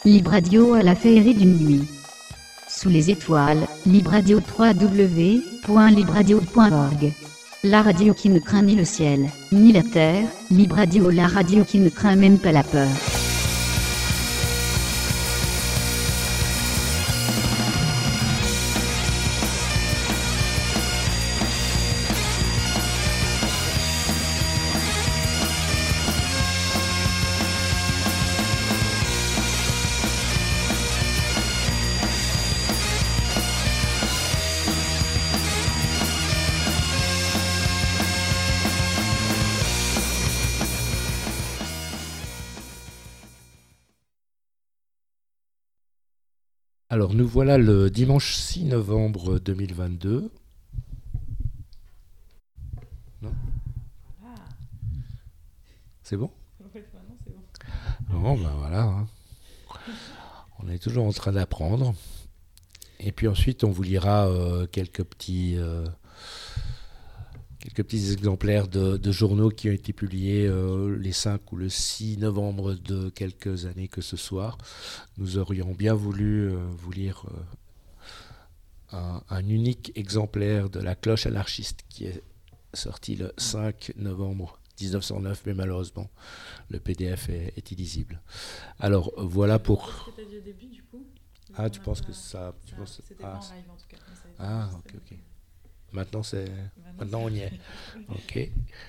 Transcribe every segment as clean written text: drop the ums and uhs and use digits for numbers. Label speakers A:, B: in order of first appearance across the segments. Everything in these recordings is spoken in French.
A: Libre Radio à la féerie d'une nuit. Sous les étoiles, Libre Radio www.libreradio.org. La radio qui ne craint ni le ciel, ni la terre, Libre Radio, la radio qui ne craint même pas la peur.
B: Alors nous voilà le dimanche 6 novembre 2022. Non ?
C: Voilà.
B: C'est bon ?
C: Oui, maintenant c'est bon.
B: Bon, ben voilà. Hein. On est toujours en train d'apprendre. Et puis ensuite, on vous lira quelques petits exemplaires de journaux qui ont été publiés les 5 ou le 6 novembre de quelques années que ce soir. Nous aurions bien voulu vous lire un unique exemplaire de La Cloche anarchiste qui est sorti le 5 novembre 1909, mais malheureusement, le PDF est illisible. Alors, voilà pour...
C: Qu'est-ce que tu as dit au début, du coup ?
B: Ah, tu penses que ça...
C: C'était pas en live, en tout cas.
B: Ah, ok. Maintenant, on y est. Ok.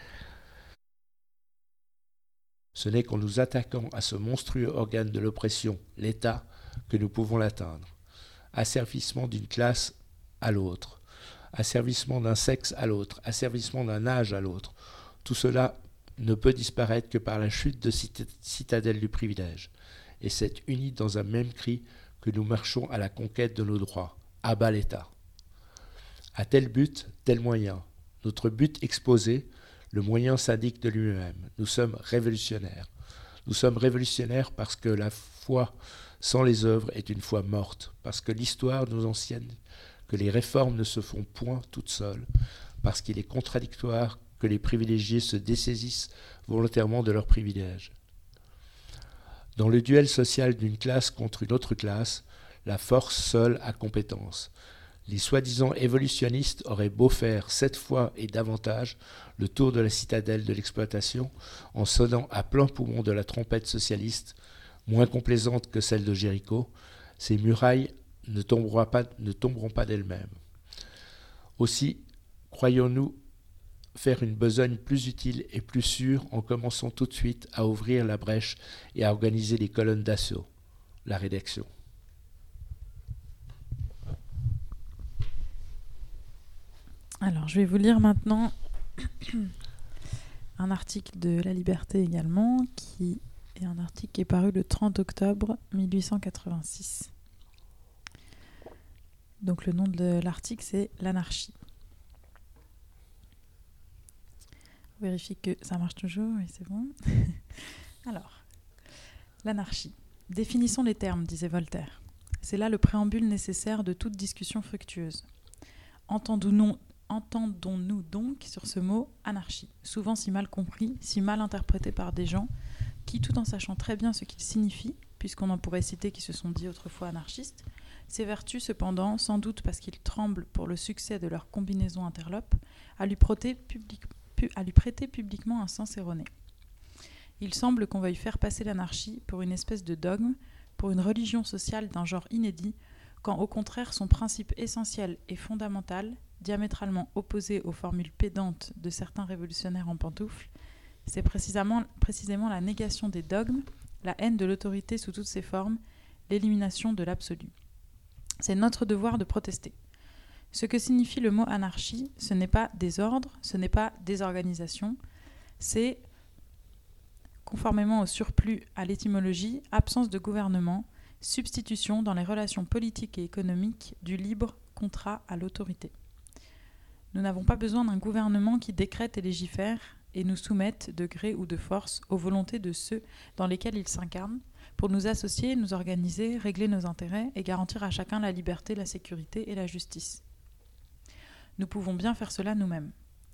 B: Ce n'est qu'en nous attaquant à ce monstrueux organe de l'oppression, l'État, que nous pouvons l'atteindre. Asservissement d'une classe à l'autre, asservissement d'un sexe à l'autre, asservissement d'un âge à l'autre. Tout cela ne peut disparaître que par la chute de citadelle du privilège. Et c'est uni dans un même cri que nous marchons à la conquête de nos droits. À bas l'État. À tel but, tel moyen. Notre but exposé, le moyen s'indique de lui-même. Nous sommes révolutionnaires. Nous sommes révolutionnaires parce que la foi sans les œuvres est une foi morte, parce que l'histoire nous enseigne que les réformes ne se font point toutes seules, parce qu'il est contradictoire que les privilégiés se dessaisissent volontairement de leurs privilèges. Dans le duel social d'une classe contre une autre classe, la force seule a compétence. Les soi-disant évolutionnistes auraient beau faire 7 fois et davantage le tour de la citadelle de l'exploitation en sonnant à plein poumon de la trompette socialiste, moins complaisante que celle de Jéricho, ces murailles ne tomberont pas d'elles-mêmes. Aussi, croyons-nous faire une besogne plus utile et plus sûre en commençant tout de suite à ouvrir la brèche et à organiser les colonnes d'assaut, la rédaction.
C: Alors, je vais vous lire maintenant un article de La Liberté également, qui est un article qui est paru le 30 octobre 1886. Donc, le nom de l'article, c'est « L'anarchie ». On vérifie que ça marche toujours, oui, c'est bon. Alors, l'anarchie. Définissons les termes, disait Voltaire. C'est là le préambule nécessaire de toute discussion fructueuse. Entendons-nous donc sur ce mot anarchie, souvent si mal compris, si mal interprété par des gens qui, tout en sachant très bien ce qu'il signifie, puisqu'on en pourrait citer qui se sont dit autrefois anarchistes, s'évertuent cependant, sans doute parce qu'ils tremblent pour le succès de leur combinaison interlope, à lui prêter publiquement un sens erroné. Il semble qu'on veuille faire passer l'anarchie pour une espèce de dogme, pour une religion sociale d'un genre inédit, quand au contraire son principe essentiel et fondamental, diamétralement opposé aux formules pédantes de certains révolutionnaires en pantoufles, c'est précisément la négation des dogmes, la haine de l'autorité sous toutes ses formes, l'élimination de l'absolu. C'est notre devoir de protester. Ce que signifie le mot anarchie, ce n'est pas désordre, ce n'est pas désorganisation, c'est, conformément au surplus à l'étymologie, absence de gouvernement, substitution dans les relations politiques et économiques du libre contrat à l'autorité. Nous n'avons pas besoin d'un gouvernement qui décrète et légifère et nous soumette de gré ou de force aux volontés de ceux dans lesquels il s'incarne pour nous associer, nous organiser, régler nos intérêts et garantir à chacun la liberté, la sécurité et la justice. Nous pouvons bien faire cela nous-mêmes.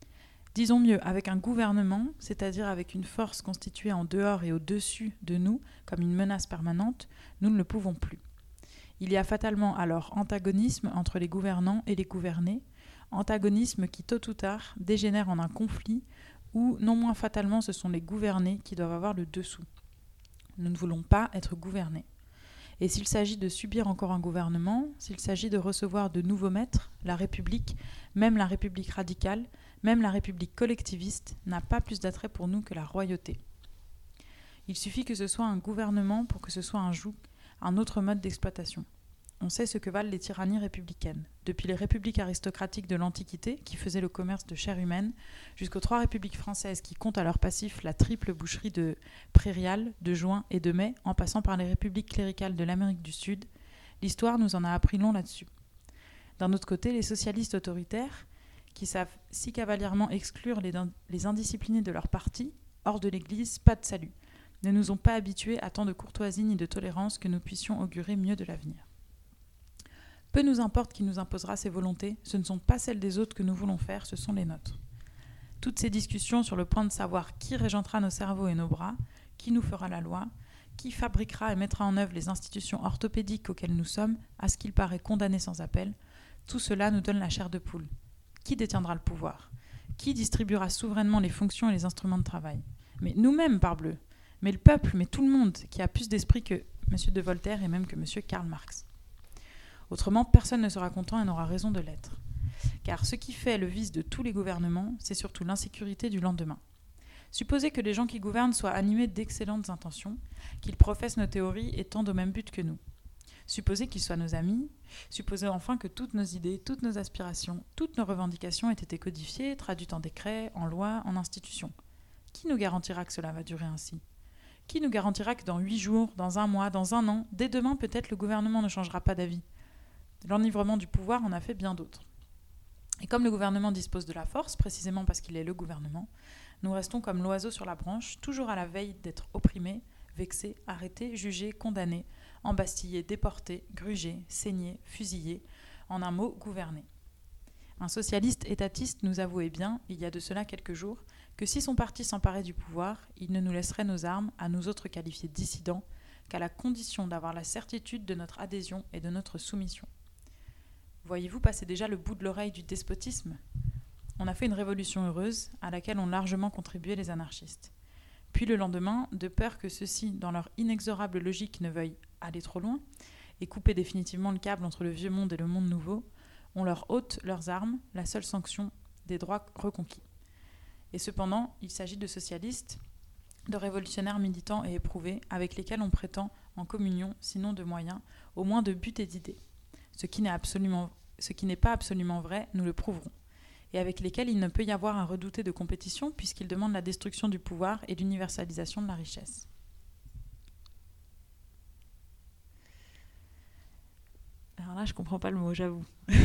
C: Disons mieux, avec un gouvernement, c'est-à-dire avec une force constituée en dehors et au-dessus de nous, comme une menace permanente, nous ne le pouvons plus. Il y a fatalement alors antagonisme entre les gouvernants et les gouvernés, antagonisme qui tôt ou tard dégénère en un conflit où, non moins fatalement, ce sont les gouvernés qui doivent avoir le dessous. Nous ne voulons pas être gouvernés. Et s'il s'agit de subir encore un gouvernement, s'il s'agit de recevoir de nouveaux maîtres, la République, même la République radicale, même la République collectiviste, n'a pas plus d'attrait pour nous que la royauté. Il suffit que ce soit un gouvernement pour que ce soit un joug, un autre mode d'exploitation. On sait ce que valent les tyrannies républicaines. Depuis les républiques aristocratiques de l'Antiquité, qui faisaient le commerce de chair humaine, jusqu'aux 3 républiques françaises qui comptent à leur passif la triple boucherie de Prairial, de Juin et de Mai, en passant par les républiques cléricales de l'Amérique du Sud, l'histoire nous en a appris long là-dessus. D'un autre côté, les socialistes autoritaires, qui savent si cavalièrement exclure les indisciplinés de leur parti, hors de l'Église, pas de salut, ne nous ont pas habitués à tant de courtoisie ni de tolérance que nous puissions augurer mieux de l'avenir. Peu nous importe qui nous imposera ses volontés, ce ne sont pas celles des autres que nous voulons faire, ce sont les nôtres. Toutes ces discussions sur le point de savoir qui régentera nos cerveaux et nos bras, qui nous fera la loi, qui fabriquera et mettra en œuvre les institutions orthopédiques auxquelles nous sommes, à ce qu'il paraît condamnés sans appel, tout cela nous donne la chair de poule. Qui détiendra le pouvoir ? Qui distribuera souverainement les fonctions et les instruments de travail ? Mais nous-mêmes, parbleu ! Mais le peuple, mais tout le monde, qui a plus d'esprit que M. de Voltaire et même que M. Karl Marx. Autrement, personne ne sera content et n'aura raison de l'être. Car ce qui fait le vice de tous les gouvernements, c'est surtout l'insécurité du lendemain. Supposez que les gens qui gouvernent soient animés d'excellentes intentions, qu'ils professent nos théories et tendent au même but que nous. Supposez qu'ils soient nos amis, supposez enfin que toutes nos idées, toutes nos aspirations, toutes nos revendications aient été codifiées, traduites en décrets, en lois, en institutions. Qui nous garantira que cela va durer ainsi ? Qui nous garantira que dans 8 jours, dans 1 mois, dans 1 an, dès demain peut-être le gouvernement ne changera pas d'avis ? L'enivrement du pouvoir en a fait bien d'autres. Et comme le gouvernement dispose de la force, précisément parce qu'il est le gouvernement, nous restons comme l'oiseau sur la branche, toujours à la veille d'être opprimés, vexés, arrêtés, jugés, condamnés, embastillés, déportés, grugés, saignés, fusillés, en un mot, gouvernés. Un socialiste étatiste nous avouait bien, il y a de cela quelques jours, que si son parti s'emparait du pouvoir, il ne nous laisserait nos armes, à nous autres qualifiés dissidents, qu'à la condition d'avoir la certitude de notre adhésion et de notre soumission. Voyez-vous passer déjà le bout de l'oreille du despotisme ? On a fait une révolution heureuse, à laquelle ont largement contribué les anarchistes. Puis le lendemain, de peur que ceux-ci, dans leur inexorable logique, ne veuillent aller trop loin, et couper définitivement le câble entre le vieux monde et le monde nouveau, on leur ôte leurs armes, la seule sanction des droits reconquis. Et cependant, il s'agit de socialistes, de révolutionnaires militants et éprouvés, avec lesquels on prétend en communion, sinon de moyens, au moins de buts et d'idées. Ce qui n'est pas absolument vrai, nous le prouverons, et avec lesquels il ne peut y avoir à redouter de compétition puisqu'ils demandent la destruction du pouvoir et l'universalisation de la richesse. Alors là, je ne comprends pas le mot, j'avoue.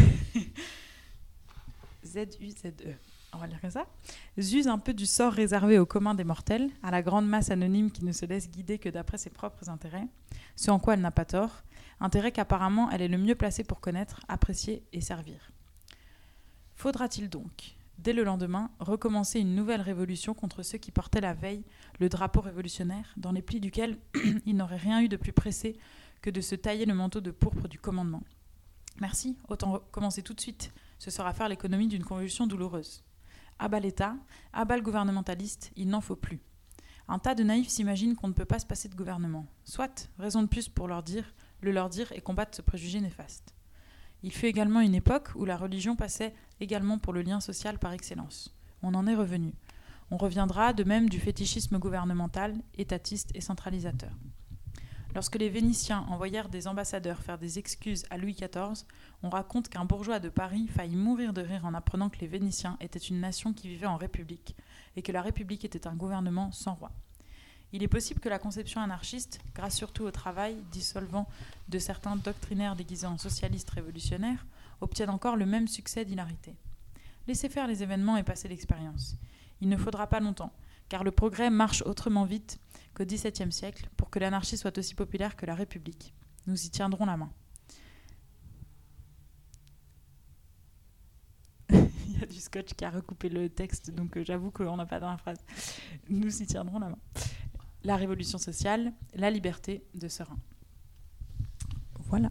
C: Z-U-Z-E. On va lire comme ça. Zuse un peu du sort réservé au commun des mortels, à la grande masse anonyme qui ne se laisse guider que d'après ses propres intérêts, ce en quoi elle n'a pas tort, intérêt qu'apparemment elle est le mieux placée pour connaître, apprécier et servir. Faudra-t-il donc, dès le lendemain, recommencer une nouvelle révolution contre ceux qui portaient la veille le drapeau révolutionnaire, dans les plis duquel il n'aurait rien eu de plus pressé que de se tailler le manteau de pourpre du commandement. Merci, autant commencer tout de suite, ce sera faire l'économie d'une convulsion douloureuse. À bas l'État, à bas le gouvernementaliste, il n'en faut plus. Un tas de naïfs s'imaginent qu'on ne peut pas se passer de gouvernement. Soit, raison de plus pour le leur dire et combattre ce préjugé néfaste. Il fut également une époque où la religion passait également pour le lien social par excellence. On en est revenu. On reviendra de même du fétichisme gouvernemental, étatiste et centralisateur. Lorsque les Vénitiens envoyèrent des ambassadeurs faire des excuses à Louis XIV, on raconte qu'un bourgeois de Paris faillit mourir de rire en apprenant que les Vénitiens étaient une nation qui vivait en république et que la république était un gouvernement sans roi. Il est possible que la conception anarchiste, grâce surtout au travail dissolvant de certains doctrinaires déguisés en socialistes révolutionnaires, obtienne encore le même succès d'hilarité. Laissez faire les événements et passez l'expérience. Il ne faudra pas longtemps, car le progrès marche autrement vite qu'au XVIIe siècle pour que l'anarchie soit aussi populaire que la République. Nous y tiendrons la main. Il y a du du scotch qui a recoupé le texte, donc j'avoue qu'on n'a pas dans la phrase. Nous y tiendrons la main. La révolution sociale, la liberté de Serin. Voilà.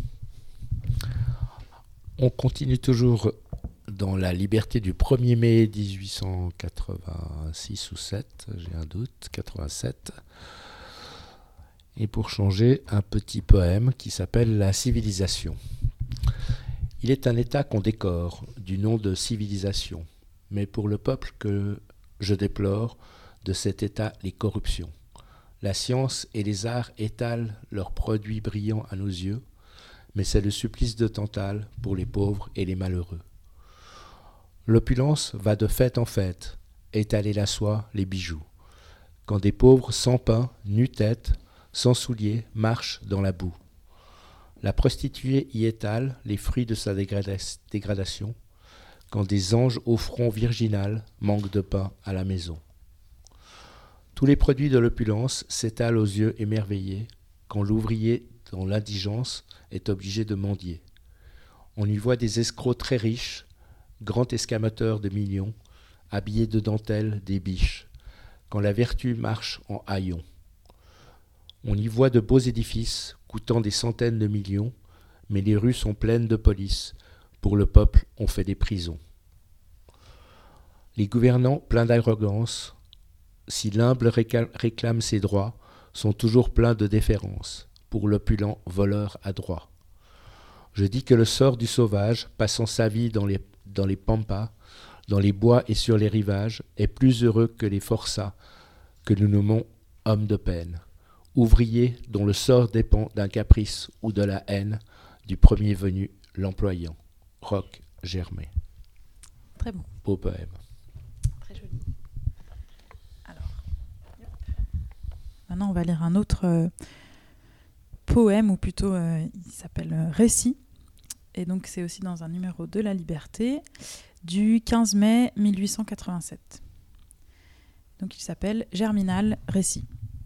B: On continue toujours dans la liberté du 1er mai 1886 ou 7, j'ai un doute, 87. Et pour changer, un petit poème qui s'appelle « La civilisation ». Il est un état qu'on décore du nom de civilisation, mais pour le peuple que je déplore, de cet état les corruptions. La science et les arts étalent leurs produits brillants à nos yeux, mais c'est le supplice de Tantale pour les pauvres et les malheureux. L'opulence va de fête en fête, étaler la soie, les bijoux, quand des pauvres sans pain, nu-tête, sans souliers, marchent dans la boue. La prostituée y étale les fruits de sa dégradation, quand des anges au front virginal manquent de pain à la maison. Tous les produits de l'opulence s'étalent aux yeux émerveillés, quand l'ouvrier, dans l'indigence, est obligé de mendier. On y voit des escrocs très riches, grands escamateurs de millions, habillés de dentelles, des biches, quand la vertu marche en haillons. On y voit de beaux édifices, coûtant des centaines de millions, mais les rues sont pleines de police. Pour le peuple, on fait des prisons. Les gouvernants, pleins d'arrogance, si l'humble réclame ses droits, sont toujours pleins de déférence, pour l'opulent voleur adroit. Je dis que le sort du sauvage, passant sa vie dans les pampas, dans les bois et sur les rivages, est plus heureux que les forçats, que nous nommons hommes de peine. Ouvriers dont le sort dépend d'un caprice ou de la haine du premier venu, l'employant. Roch Germain.
C: Très bon.
B: Beau poème.
C: Très joli. Alors, maintenant on va lire un autre poème, ou plutôt il s'appelle Récit. Et donc c'est aussi dans un numéro de La Liberté du 15 mai 1887. Donc il s'appelle Germinal Récit.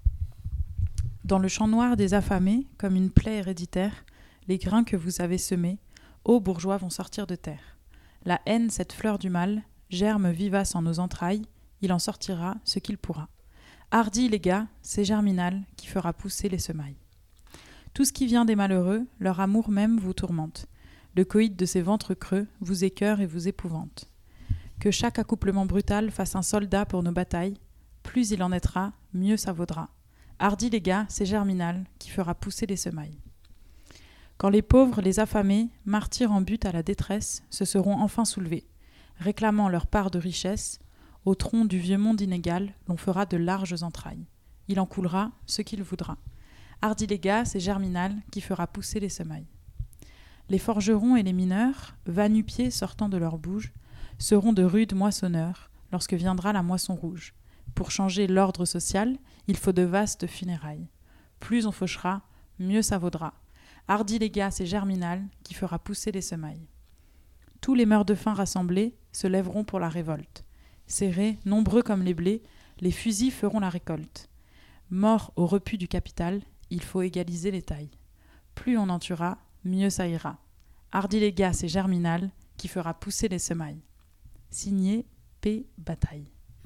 C: Dans le champ noir des affamés, comme une plaie héréditaire, les grains que vous avez semés, ô bourgeois, vont sortir de terre. La haine, cette fleur du mal, germe vivace en nos entrailles, il en sortira ce qu'il pourra. Hardi les gars, c'est Germinal qui fera pousser les semailles. Tout ce qui vient des malheureux, leur amour même vous tourmente. Le coït de ces ventres creux vous écœure et vous épouvante. Que chaque accouplement brutal fasse un soldat pour nos batailles, plus il en naîtra, mieux ça vaudra. Hardi les gars, c'est Germinal qui fera pousser les semailles. Quand les pauvres, les affamés, martyrs en butte à la détresse, se seront enfin soulevés, réclamant leur part de richesse, au tronc du vieux monde inégal, l'on fera de larges entrailles. Il en coulera ce qu'il voudra. Hardi les gars, c'est Germinal qui fera pousser les semailles. Les forgerons et les mineurs, va-nu-pieds sortant de leur bouge, seront de rudes moissonneurs lorsque viendra la moisson rouge. Pour changer l'ordre social, il faut de vastes funérailles. Plus on fauchera, mieux ça vaudra. Hardi les gars, c'est Germinal qui fera pousser les semailles. Tous les meurt-de-faim rassemblés se lèveront pour la révolte. Serrés, nombreux comme les blés, les fusils feront la récolte. Mort au repu du capital, il faut égaliser les tailles. Plus on en tuera, mieux ça ira. Hardi les gars, c'est Germinal qui fera pousser les semailles. Signé P. Bataille.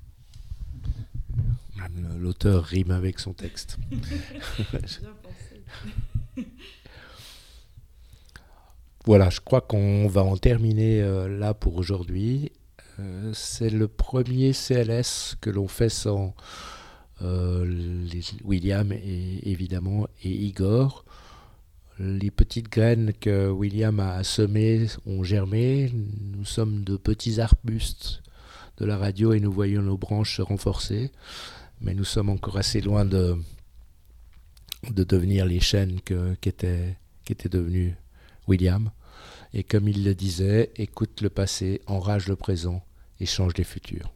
B: L'auteur rime avec son texte.
C: Bien pensé.
B: Voilà, je crois qu'on va en terminer là pour aujourd'hui. C'est le premier CLS que l'on fait sans William évidemment et Igor. Les petites graines que William a semées ont germé. Nous sommes de petits arbustes de la radio et nous voyons nos branches se renforcer. Mais nous sommes encore assez loin de devenir les chênes qu'était devenu William. Et comme il le disait, écoute le passé, enrage le présent et change les futurs.